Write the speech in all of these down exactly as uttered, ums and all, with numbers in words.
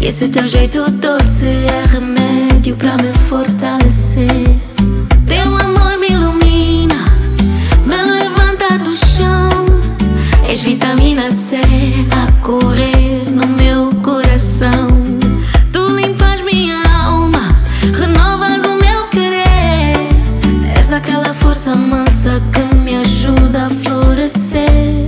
Esse teu jeito doce é remédio pra me fortalecer. Teu amor me ilumina, me levanta do chão. És vitamina C a correr no meu coração. Tu limpas minha alma, renovas o meu querer. És aquela força mansa que me ajuda a florescer.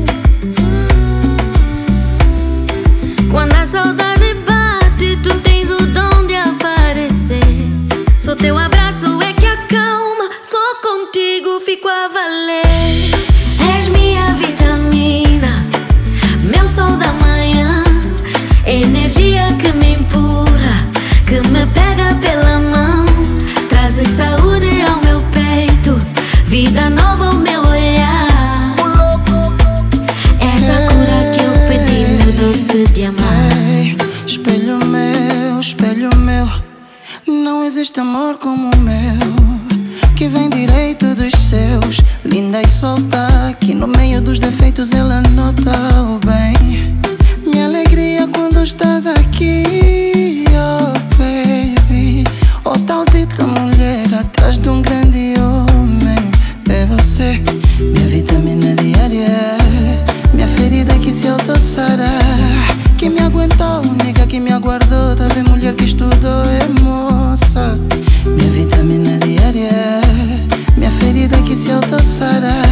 Quando a saudade bate, tu tens o dom de aparecer. Só teu abraço é que acalma, só contigo fico a valer. És minha vitamina, meu sol da manhã, energia que me empurra, que me pega pela mão. Trazes saúde ao meu peito, vida nova ao meu olhar. És a cura que eu pedi, meu doce de amar. Espelho meu, espelho meu, não existe amor como o meu, que vem direito dos seus. Linda e solta, que no meio dos defeitos ela nota o bem. Minha alegria quando estás aqui, oh baby. Oh tal dita mulher atrás de um grande homem. É você, minha vitamina diária, minha ferida que se autossara, que me aguentou, única que me aguardou. Tá vendo, mulher que estudou, é moça. Minha vitamina diária, minha ferida que se autossara,